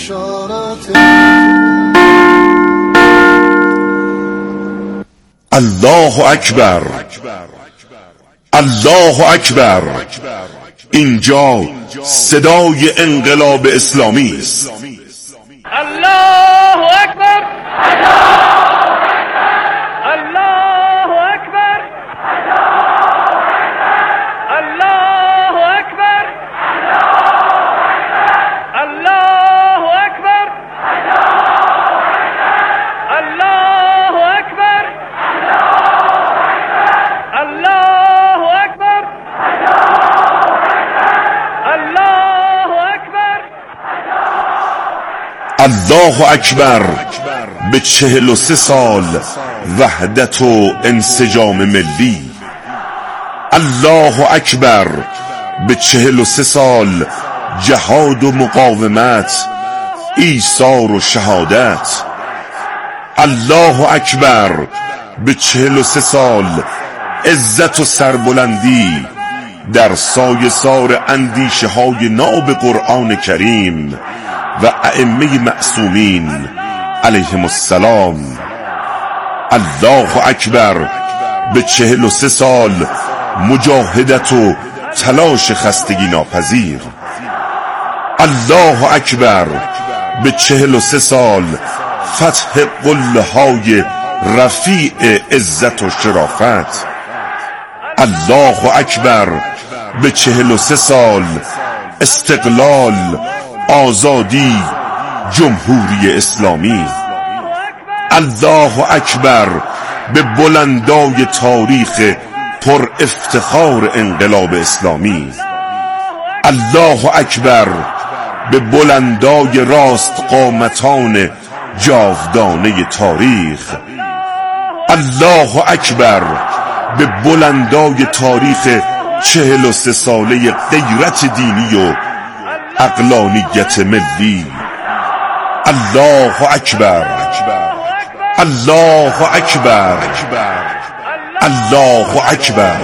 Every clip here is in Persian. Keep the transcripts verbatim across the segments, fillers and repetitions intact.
بشارت الله اکبر، الله اکبر. اینجا صدای انقلاب اسلامی است. الله اکبر، الله اکبر، الله اکبر، الله اکبر، الله اکبر، الله اکبر، الله اکبر. الله اکبر به چهل و سه سال وحدت و انسجام ملی. الله اکبر به چهل و سه سال جهاد و مقاومت، ایثار و شهادت. الله اکبر به چهل و سه سال عزت و سربلندی در سایه سار اندیشه های ناب قرآن کریم و ائمه معصومین علیهم السلام. الله اکبر به چهل و سه سال مجاهدت و تلاش خستگی ناپذیر. الله اکبر به چهل و سه سال فتح قله های رفیع عزت و شرافت. الله اکبر به چهل و سه سال استقلال، آزادی، جمهوری اسلامی. الله اکبر به بلندای تاریخ پر افتخار انقلاب اسلامی. الله اکبر به بلندای راست قامتان جاودانه تاریخ. الله اکبر به بلندای تاریخ چهل و سه ساله غیرت دینی و عقلانیت ملی. الله اکبر، الله اکبر، الله اکبر.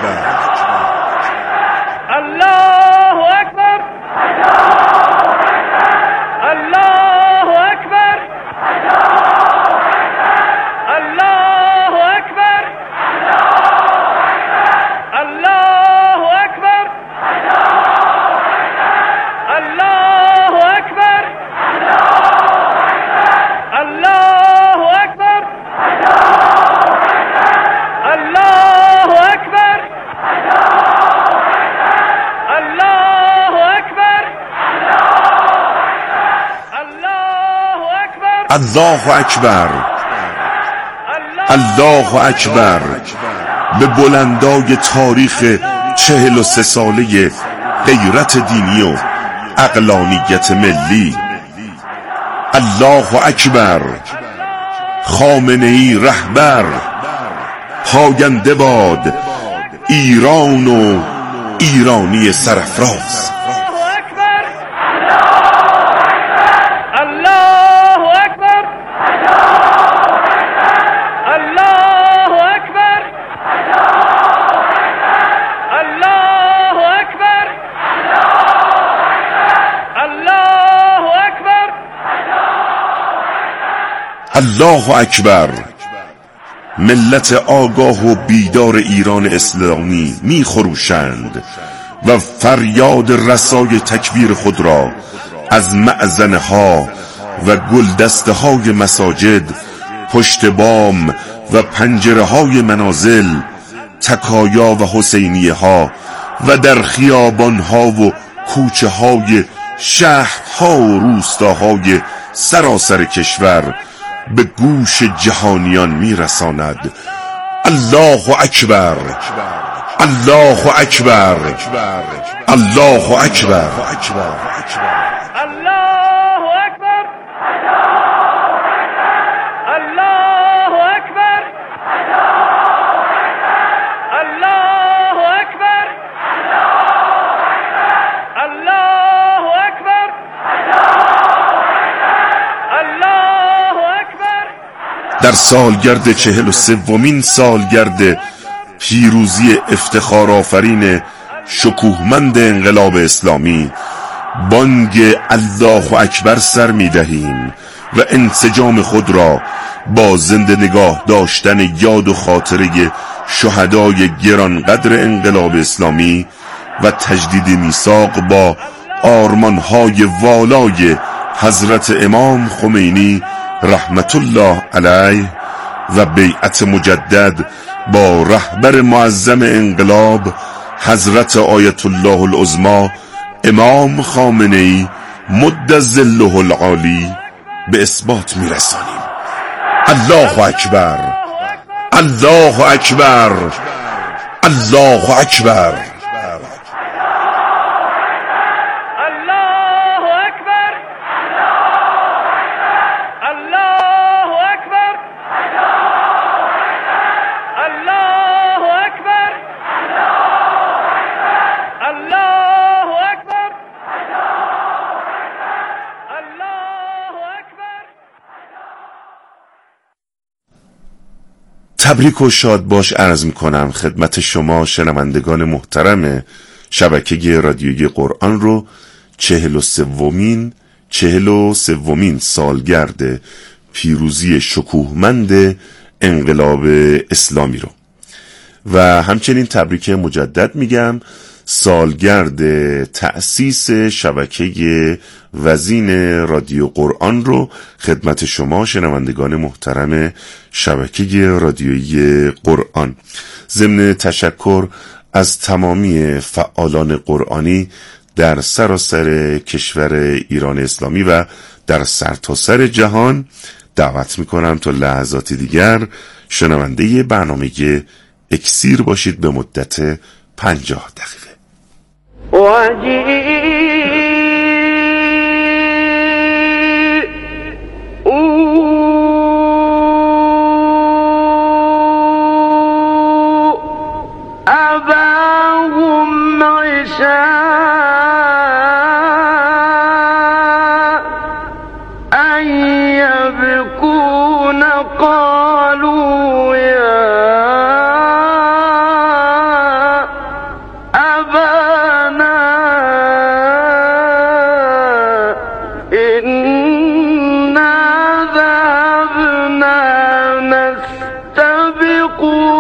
الله اکبر، الله اکبر به بلندای تاریخ چهل و سه ساله غیرت دینی و عقلانیت ملی. الله اکبر. خامنه‌ای رهبر، پاینده باد ایران و ایرانی سرافراز. الله اکبر. ملت آگاه و بیدار ایران اسلامی می خروشند و فریاد رسای تکبیر خود را از مأذنه ها و گلدسته های مساجد، پشت بام و پنجره های منازل، تکایا و حسینیه ها و در خیابان ها و کوچه های شهرها و روستاهای سراسر کشور به گوش جهانیان میرساند. الله اکبر، الله اکبر، الله اکبر. در سالگرد چهل و سومین سالگرد پیروزی افتخار آفرین شکوهمند انقلاب اسلامی بانگ الله اکبر سر می دهیم و انسجام خود را با زنده نگاه داشتن یاد و خاطره شهدای گرانقدر انقلاب اسلامی و تجدید میثاق با آرمانهای والای حضرت امام خمینی رحمت الله علیه و بیعت مجدد با رهبر معظم انقلاب حضرت آیت الله العظمی امام خامنه‌ای مد ظله العالی به اثبات میرسانیم. الله اکبر، الله اکبر، الله اکبر. تبریک و شاد باش عرض میکنم خدمت شما شنوندگان محترم شبکه رادیویی قرآن رو چهل و سومین چهل و سومین سالگرد پیروزی شکوهمند انقلاب اسلامی رو و همچنین تبریک مجدد میگم سالگرد تأسیس شبکه وزین رادیو قرآن رو خدمت شما شنوندگان محترم شبکه رادیویی قرآن. ضمن تشکر از تمامی فعالان قرآنی در سراسر کشور ایران اسلامی و در سرتاسر جهان دعوت میکنم تا لحظات دیگر شنونده برنامه اکسیر باشید به مدت پنجاه دقیقه. أباهم عشاء أن يبكون قالوا يا أبانا إنا ذهبنا نستبق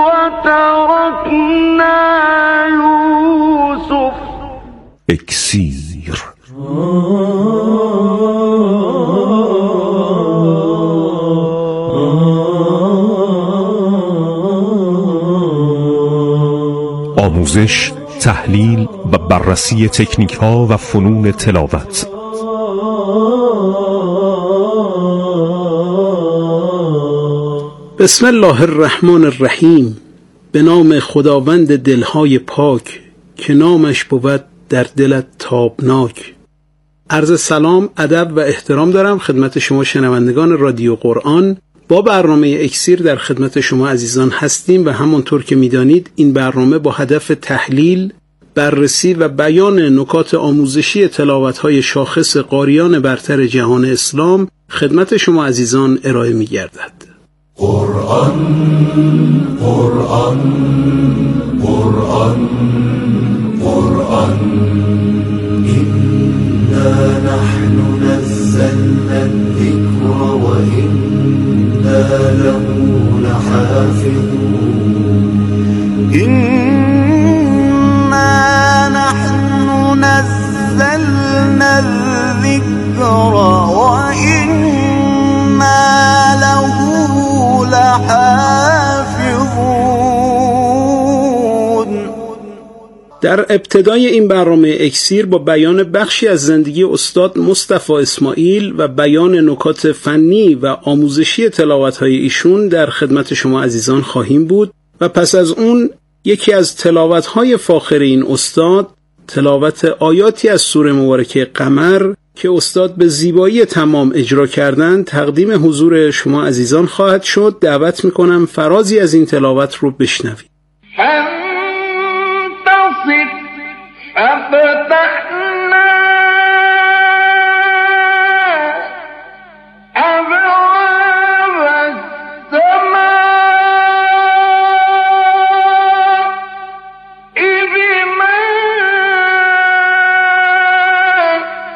وتركنا يوسف. اکسیر آموزش، تحلیل و بررسی تکنیک ها و فنون تلاوت. بسم الله الرحمن الرحیم. به نام خداوند دلهای پاک که نامش بود در دلت تابناک. عرض سلام، ادب و احترام دارم خدمت شما شنوندگان رادیو قرآن. با برنامه اکسیر در خدمت شما عزیزان هستیم و همانطور که میدانید این برنامه با هدف تحلیل، بررسی و بیان نکات آموزشی تلاوت‌های شاخص قاریان برتر جهان اسلام خدمت شما عزیزان ارائه می‌گردد. قرآن قرآن قرآن قرآن إنا نحن نزلنا الذكر وإنا له لحافظون إنا نحن نزلنا الذكر وإنا له لحافظون. در ابتدای این برنامه اکسیر با بیان بخشی از زندگی استاد مصطفی اسماعیل و بیان نکات فنی و آموزشی تلاوت‌های ایشون در خدمت شما عزیزان خواهیم بود و پس از اون یکی از تلاوت‌های فاخر این استاد، تلاوت آیاتی از سوره مبارکه قمر که استاد به زیبایی تمام اجرا کردن تقدیم حضور شما عزیزان خواهد شد. دعوت میکنم فرازی از این تلاوت رو بشنوید. فانتصر ففتحنا أبواب السماء بماء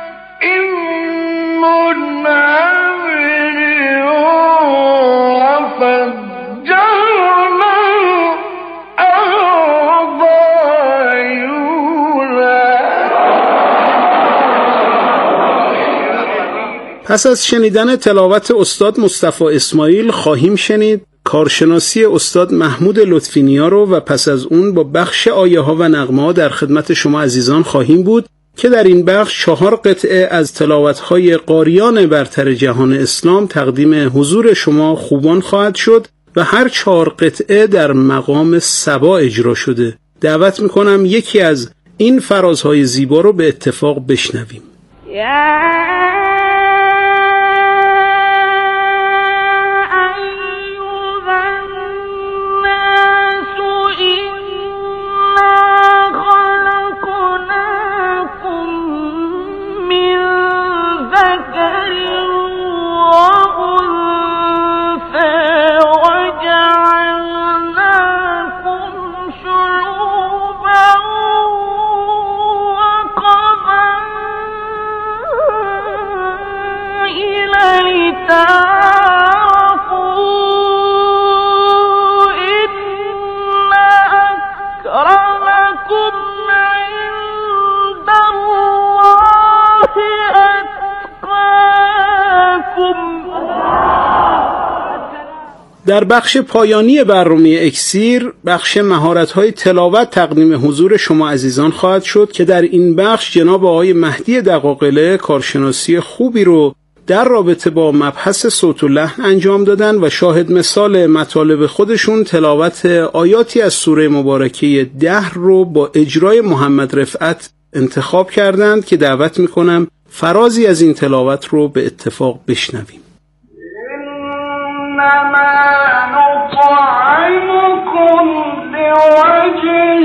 پس از شنیدن تلاوت استاد مصطفی اسماعیل خواهیم شنید کارشناسی استاد محمود لطفی نیا رو و پس از اون با بخش آیه ها و نغمه ها در خدمت شما عزیزان خواهیم بود که در این بخش چهار قطعه از تلاوت های قاریان برتر جهان اسلام تقدیم حضور شما خوبان خواهد شد و هر چهار قطعه در مقام سبا اجرا شده. دعوت میکنم یکی از این فرازهای زیبا رو به اتفاق بشنویم. در بخش پایانی برنامه اکسیر بخش مهارت‌های تلاوت تقدیم حضور شما عزیزان خواهد شد که در این بخش جناب آقای مهدی دقاقله کارشناسی خوبی رو در رابطه با مبحث صوت و لحن انجام دادن و شاهد مثال مطالب خودشون تلاوت آیاتی از سوره مبارکه ده رو با اجرای محمد رفعت انتخاب کردند که دعوت میکنم فرازی از این تلاوت رو به اتفاق بشنویم. إنما نطعمكم لوجه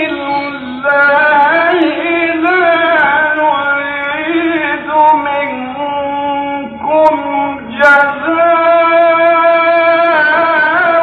الله لا نريد منكم جزاء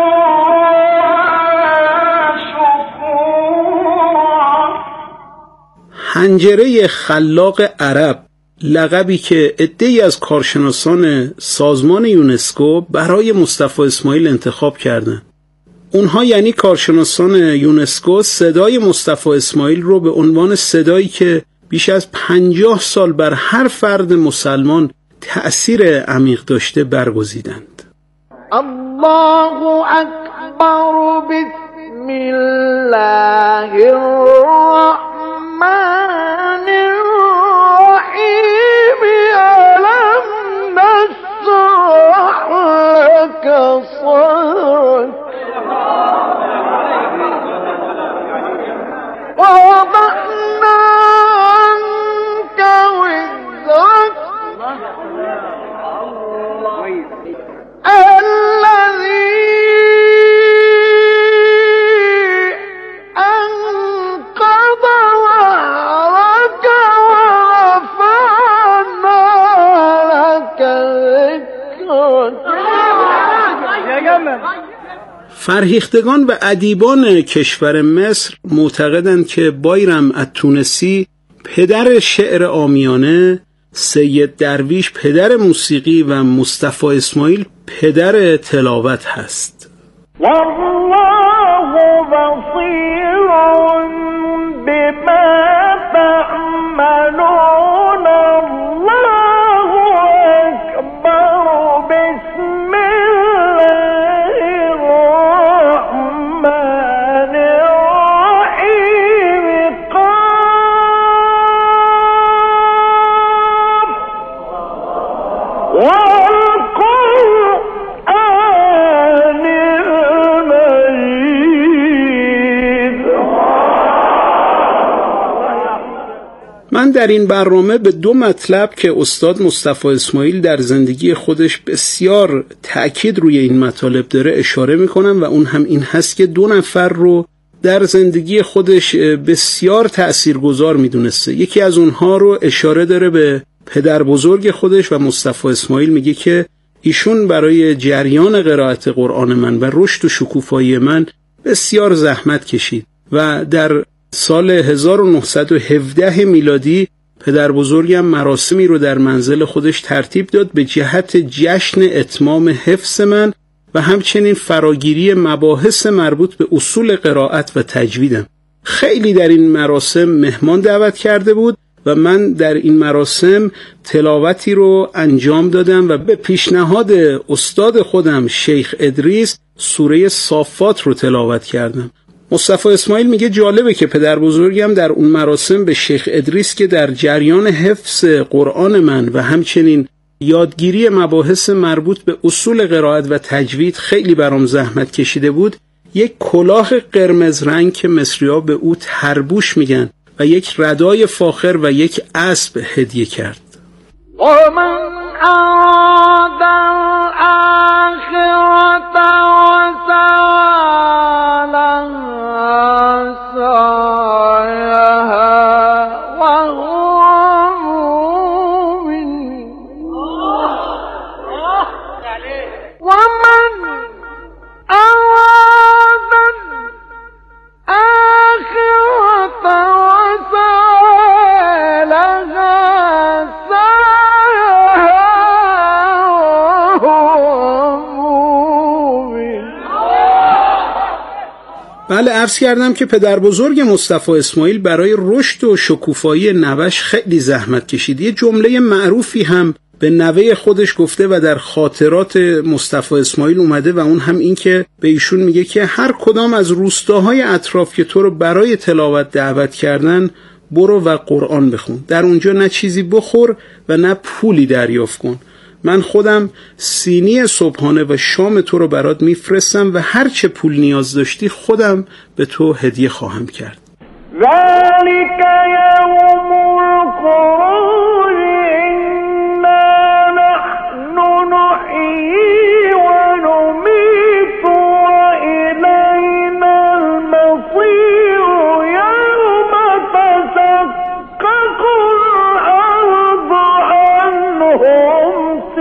شكورا. حنجره خلاق عرب، لقبی که عده‌ای از کارشناسان سازمان یونسکو برای مصطفی اسماعیل انتخاب کردند. اونها یعنی کارشناسان یونسکو صدای مصطفی اسماعیل رو به عنوان صدایی که بیش از پنجاه سال بر هر فرد مسلمان تأثیر عمیق داشته برگزیدند. الله اکبر بسم الله الرحمن الرحیم الم نشرح لك صدرك ووضعنا عنك وزرك الذي أنقض ظهرك ورفعنا لك ذكرك. فرهیختگان و ادیبان کشور مصر معتقدند که بایرم التونسی پدر شعر عامیانه، سید درویش پدر موسیقی و مصطفی اسماعیل پدر تلاوت هست. والله بصير بما تعملون الله أكبر بسم الله الرحمن الرحيم قاف والقرآن المجيد. من در این برنامه به دو مطلب که استاد مصطفی اسماعیل در زندگی خودش بسیار تأکید روی این مطالب داره اشاره میکنم و اون هم این هست که دو نفر رو در زندگی خودش بسیار تأثیرگذار میدونسته. یکی از اونها رو اشاره داره به پدر بزرگ خودش و مصطفی اسماعیل میگه که ایشون برای جریان قرائت قرآن من و رشد و شکوفایی من بسیار زحمت کشید و در سال هزار و نهصد و هفده میلادی پدر بزرگم مراسمی رو در منزل خودش ترتیب داد به جهت جشن اتمام حفظ من و همچنین فراگیری مباحث مربوط به اصول قرائت و تجویدم. خیلی در این مراسم مهمان دعوت کرده بود و من در این مراسم تلاوتی رو انجام دادم و به پیشنهاد استاد خودم شیخ ادریس سوره صافات رو تلاوت کردم. مصطفی اسماعیل میگه جالبه که پدر بزرگم در اون مراسم به شیخ ادریس که در جریان حفظ قرآن من و همچنین یادگیری مباحث مربوط به اصول قرائت و تجوید خیلی برام زحمت کشیده بود، یک کلاه قرمز رنگ که مصری‌ها به او تربوش میگن و یک ردای فاخر و یک اسب هدیه کرد. ومن أراد الآخرة وسعى لها سعيها وهو مؤمن ومن أراد الآخرة وسعى لها بله، عرض کردم که پدر بزرگ مصطفی اسماعیل برای رشد و شکوفایی نوش خیلی زحمت کشید. یه جمله معروفی هم به نوه خودش گفته و در خاطرات مصطفی اسماعیل اومده و اون هم این که به ایشون میگه که هر کدام از روستاهای اطراف که تو رو برای تلاوت دعوت کردن برو و قرآن بخون، در اونجا نه چیزی بخور و نه پولی دریافت کن. من خودم سینی صبحانه و شام تو رو برات میفرستم و هر چه پول نیاز داشتی خودم به تو هدیه خواهم کرد. ذلك يوم الخروج إنا نحن نحيي ونميت وإلينا المصير يوم تشقق الأرض عنهم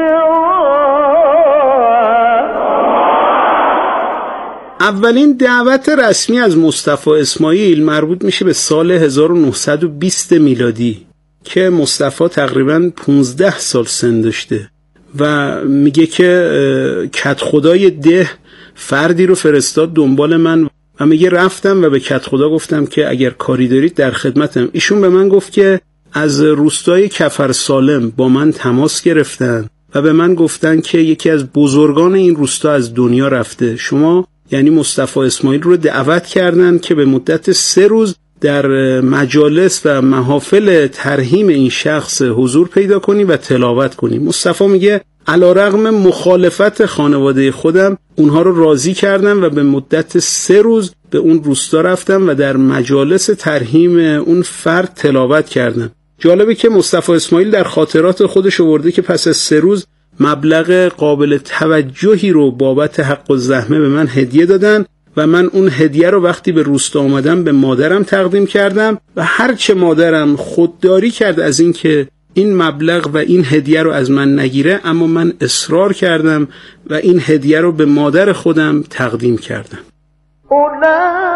اولین دعوت رسمی از مصطفی اسماعیل مربوط میشه به سال هزار و نهصد و بیست میلادی که مصطفی تقریباً پانزده سال سن داشته و میگه که کت خدای ده فردی رو فرستاد دنبال من و میگه رفتم و به کت خدا گفتم که اگر کاری دارید در خدمتم. ایشون به من گفت که از روستای کفر سالم با من تماس گرفتن و به من گفتن که یکی از بزرگان این روستا از دنیا رفته. شما یعنی مصطفی اسماعیل رو دعوت کردن که به مدت سه روز در مجالس و محافل ترحیم این شخص حضور پیدا کنی و تلاوت کنی. مصطفی میگه علیرغم مخالفت خانواده خودم اونها رو راضی کردم و به مدت سه روز به اون روستا رفتم و در مجالس ترحیم اون فرد تلاوت کردم. جالبه که مصطفی اسماعیل در خاطرات خودش آورده که پس از سه روز مبلغ قابل توجهی رو بابت حق الزحمه به من هدیه دادن و من اون هدیه رو وقتی به روستا آمدم به مادرم تقدیم کردم و هرچه مادرم خودداری کرد از این که این مبلغ و این هدیه رو از من نگیره، اما من اصرار کردم و این هدیه رو به مادر خودم تقدیم کردم. أولئك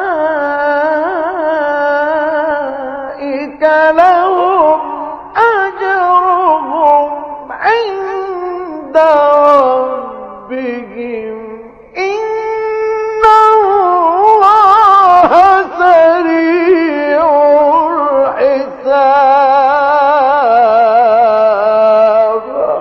لهم أجرهم عند ربهم إن الله سريع الحساب.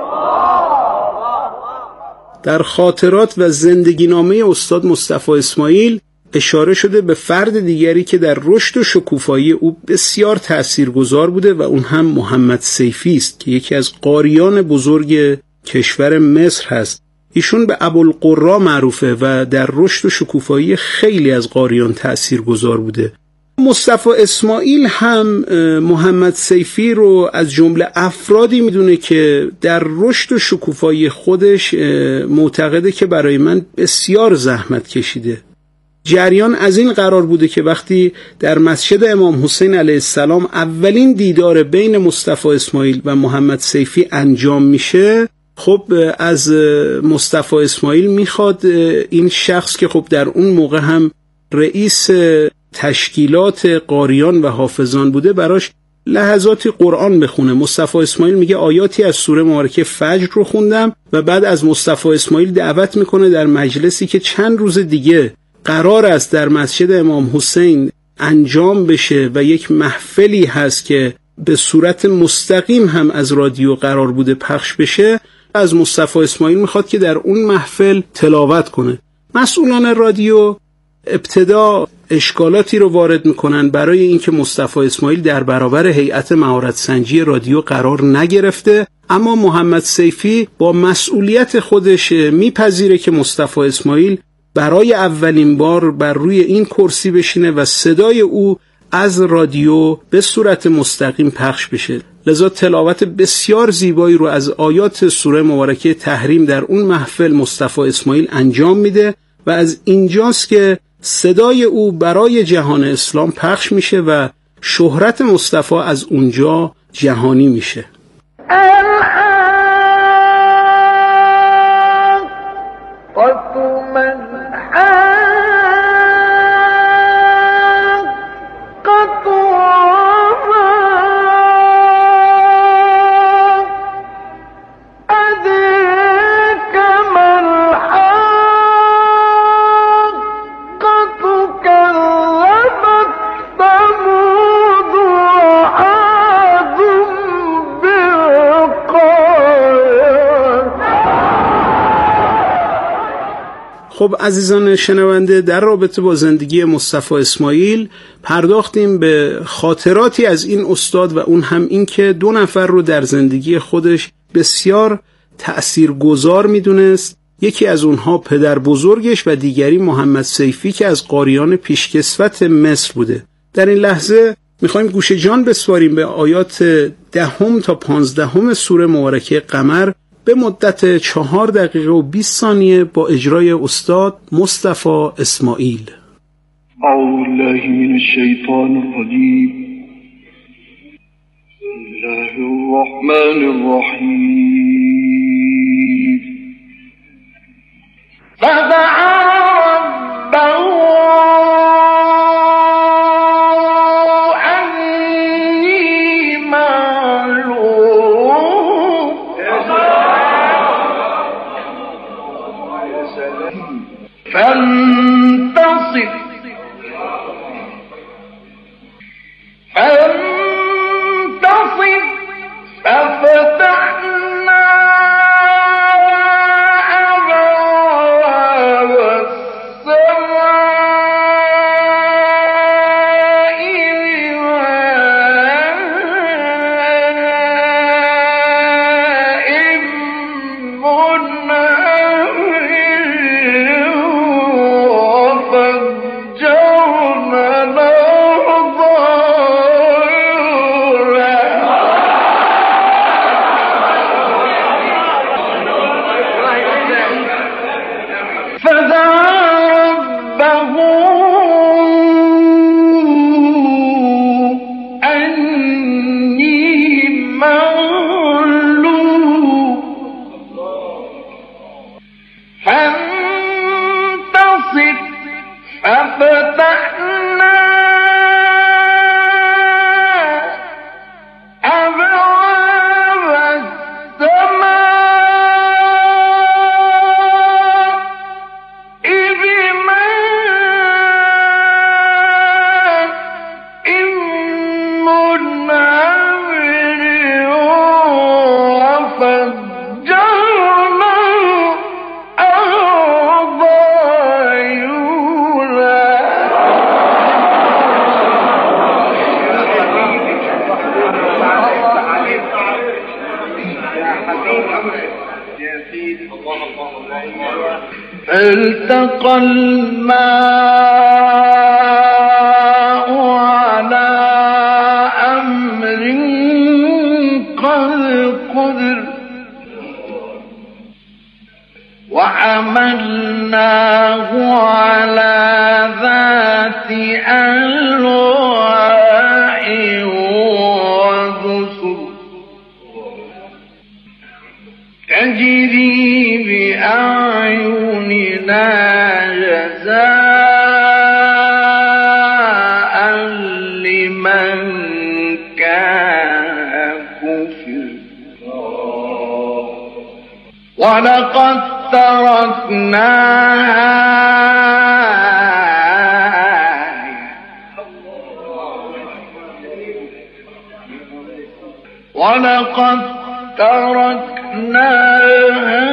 در خاطرات و زندگی نامه استاد مصطفی اسماعیل اشاره شده به فرد دیگری که در رشد و شکوفایی او بسیار تأثیرگذار بوده و اون هم محمد سیفی است که یکی از قاریان بزرگ کشور مصر هست. ایشون به ابوالقرا معروفه و در رشد و شکوفایی خیلی از قاریان تأثیرگذار بوده. مصطفی اسماعیل هم محمد سیفی رو از جمله افرادی میدونه که در رشد و شکوفایی خودش معتقده که برای من بسیار زحمت کشیده. جریان از این قرار بوده که وقتی در مسجد امام حسین علیه السلام اولین دیدار بین مصطفی اسماعیل و محمد سیفی انجام میشه، خب از مصطفی اسماعیل میخواد این شخص که خب در اون موقع هم رئیس تشکیلات قاریان و حافظان بوده براش لحظاتی قرآن بخونه. مصطفی اسماعیل میگه آیاتی از سوره مبارکه فجر رو خوندم و بعد از مصطفی اسماعیل دعوت میکنه در مجلسی که چند روز دیگه قرار است در مسجد امام حسین انجام بشه و یک محفلی هست که به صورت مستقیم هم از رادیو قرار بوده پخش بشه، از مصطفی اسماعیل میخواد که در اون محفل تلاوت کنه. مسئولان رادیو ابتدا اشکالاتی رو وارد میکنن برای اینکه مصطفی اسماعیل در برابر هیئت مهارت سنجی رادیو قرار نگرفته، اما محمد سیفی با مسئولیت خودش میپذیره که مصطفی اسماعیل برای اولین بار بر روی این کرسی بشینه و صدای او از رادیو به صورت مستقیم پخش بشه. لذا تلاوت بسیار زیبایی رو از آیات سوره مبارکه تحریم در اون محفل مصطفی اسماعیل انجام میده و از اینجاست که صدای او برای جهان اسلام پخش میشه و شهرت مصطفی از اونجا جهانی میشه. خب عزیزان شنونده، در رابطه با زندگی مصطفی اسماعیل پرداختیم به خاطراتی از این استاد و اون هم این که دو نفر رو در زندگی خودش بسیار تأثیرگذار میدونست. یکی از اونها پدر بزرگش و دیگری محمد سیفی که از قاریان پیشکسوت مصر بوده. در این لحظه میخوایم گوش جان بسپاریم به آیات دهم تا پانزدهم سوره مبارکه قمر به مدت چهار دقیقه و بیست ثانیه با اجرای استاد مصطفی اسماعیل. اعوذ بالله من الشیطان الرجیم. بسم الله الرحمن الرحیم. فدعا ربه فانتصر فانتصر ففتحنا أبواب السماء بماء منهمر التقى الماء على أمر قد قدر وحملناه على ذات ألواح ودسر تجري بأعيننا جزاء لمن كان كفر ولقد تركناها ولقد تركناها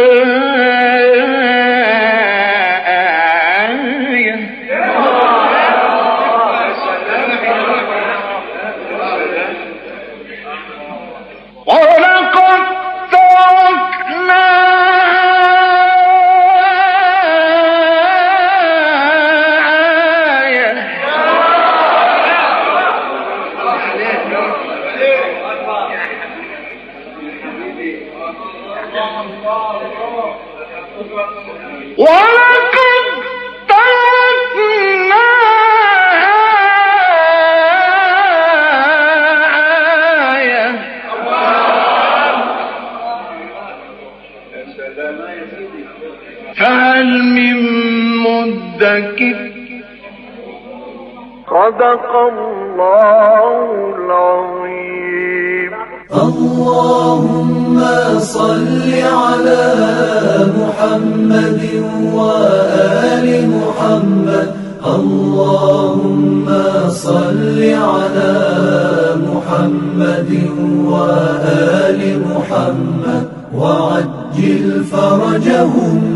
فهل من مدكر صدق الله العظيم. اللهم صل على محمد وآل محمد. اللهم صل على محمد وآل محمد وعجل فرجهم.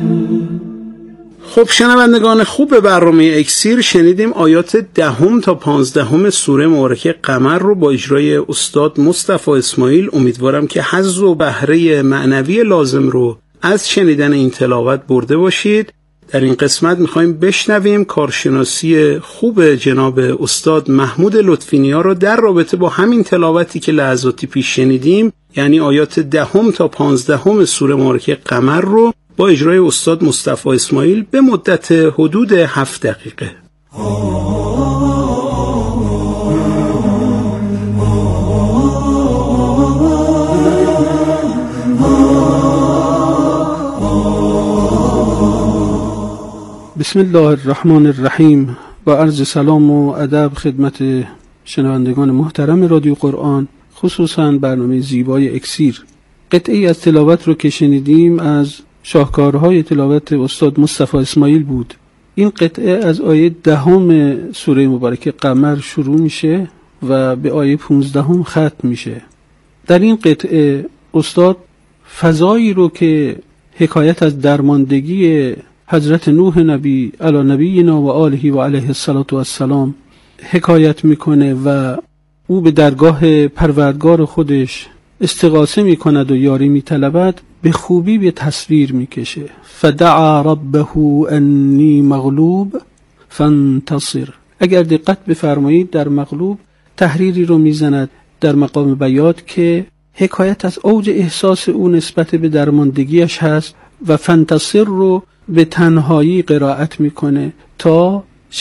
خب شنوندگان خوب برنامه اکسیر، شنیدیم آیات دهم تا پانزدهم سوره مبارکه قمر رو با اجرای استاد مصطفی اسماعیل. امیدوارم که حظ و بهره معنوی لازم رو از شنیدن این تلاوت برده باشید. در این قسمت میخوایم بشنویم کارشناسی خوب جناب استاد محمود لطفی‌نیا رو در رابطه با همین تلاوتی که لحظاتی پیش شنیدیم، یعنی آیات دهم تا پانزدهم سوره مبارکه قمر رو با اجرای استاد مصطفی اسماعیل به مدت حدود هفت دقیقه. بسم الله الرحمن الرحیم. با عرض سلام و ادب خدمت شنوندگان محترم رادیو قرآن، خصوصا برنامه زیبای اکسیر. قطعی از تلاوت رو که شنیدیم از شاهکارهای تلاوت استاد مصطفی اسماعیل بود. این قطعه از آیه دهم سوره مبارکه قمر شروع میشه و به آیه پونزدهم ختم میشه. در این قطعه استاد فضایی رو که حکایت از درماندگی حضرت نوح نبی علی نبینا و آله و علیه الصلاة و السلام حکایت میکنه و او به درگاه پروردگار خودش استغاثه میکند و یاری میطلبد، به خوبی به تصویر میکشه. فدعا ربه انی مغلوب فانتصر. اگر دقت بفرمایید در مغلوب تحریری رو میزند در مقام بیات که حکایت از اوج احساس او نسبت به درماندگیش هست و فانتصر رو به تنهایی قرائت میکنه تا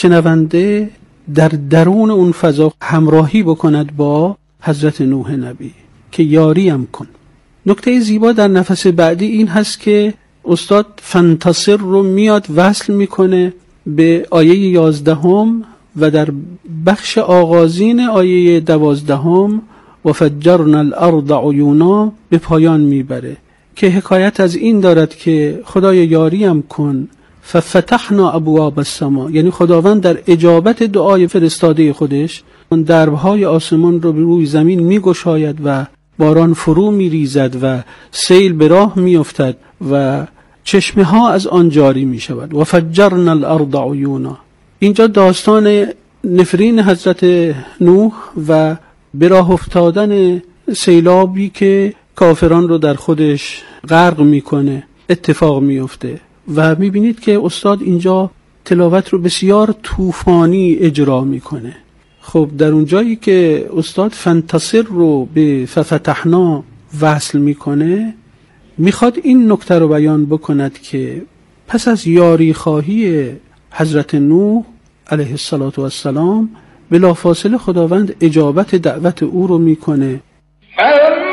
شنونده در درون اون فضا همراهی بکند با حضرت نوح نبی که یاریم کن. نکته زیبا در نفس بعدی این هست که استاد فانتصر رو میاد وصل میکنه به آیه یازدهم و در بخش آغازین آیه دوازدهم و فجرنا الارض عیونا به پایان میبره که حکایت از این دارد که خدای یاریم کن ففتحنا ابواب السما، یعنی خداوند در اجابت دعای فرستاده خودش اون دربهای آسمان رو به روی زمین میگشاید و باران فرو میریزد و سیل به راه میافتد و چشمه ها از آن جاری میشود. و فجرنا الارض عیونا، اینجا داستان نفرین حضرت نوح و به راه افتادن سیلابی که کافران رو در خودش غرق میکنه اتفاق میفته و میبینید که استاد اینجا تلاوت رو بسیار طوفانی اجرا میکنه. خب در اون جایی که استاد فانتصر رو به ففتحنا وصل میکنه، میخواد این نکته رو بیان بکند که پس از یاری خواهی حضرت نوح علیه الصلاة و السلام بلافاصله خداوند اجابت دعوت او رو میکنه.